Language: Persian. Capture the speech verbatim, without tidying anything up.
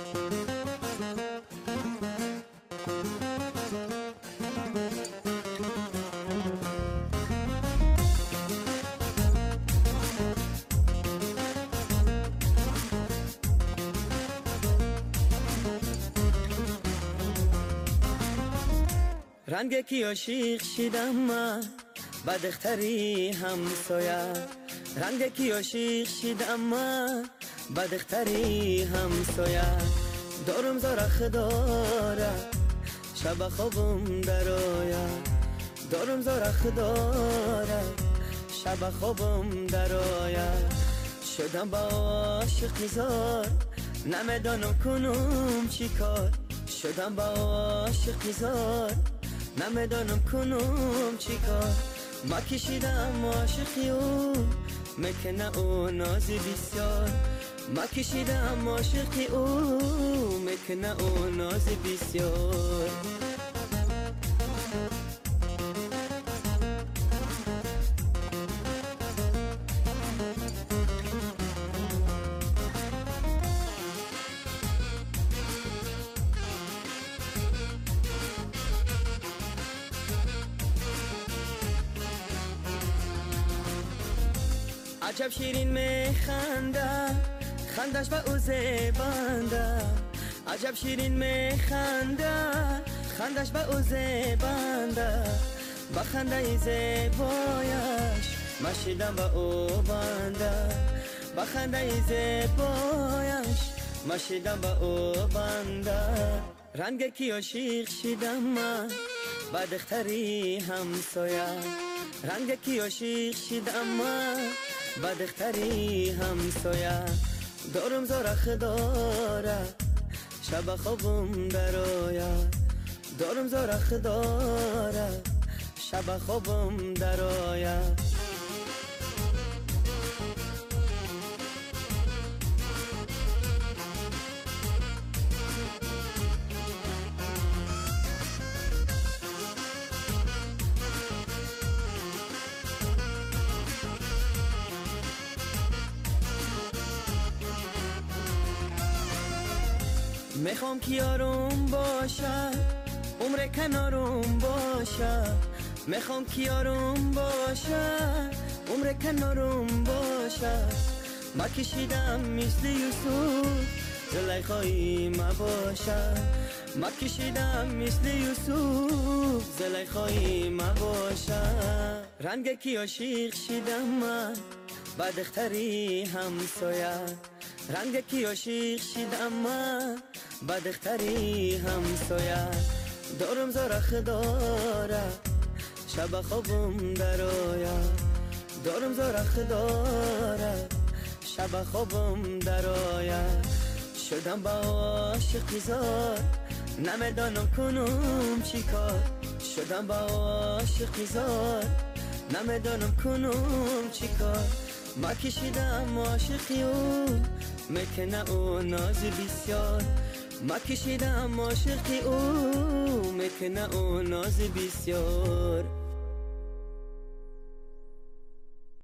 رنگ کی عاشق شدم من بدختری همسایه رنگ کی عاشق شدم من بدختری همسایه دارم زارخ داره شب خوابم درآیه دارم زارخ داره شب خوابم درآیه شدم با عاشق نزار نمیدانم کنم چی کار شدم با عاشق نزار نمیدانم کنم چی کار ما کشیدم عاشقی او میکنه او نازی بسیار ما کشیدم عاشقی او میکنه او نازی بسیار عجب شیرین میخنده خندش به او زیبنده عجب شیرین میخنده خندش به او زیبنده با خنده زیبایش مشیدم به او بنده با خنده زیبایش مشیدم به او بنده رنگ کی عاشق شدم من بدختری همسایه رنگ کی عاشق شدم من بدختری همسایه دارم زارخ داره شب خوابم درآیه دارم زارخ داره شب خوابم درآیه میخوام که یارم باشه عمر کنارم باشه میخوام که یارم باشه عمر کنارم باشه ما کشیدم مثل یوسف زلیخایی ما باشه ما کشیدم مثل یوسف زلیخایی ما باشه رنگ کی عاشق شدم من بدختری همسایه رنگ کی عاشق شدم من بدختری همسایه دارم زارخ داره شب خوابم درآیه دارم زارخ داره شب خوابم درآیه شدم با عاشق زار نمیدانم کنم چی کار شدم با عاشق زار نمیدانم کنم چی کار ما کشیدم عاشقی او میکنه او ناز بسیار ما کشیدم عاشقی او میکنه او ناز بسیار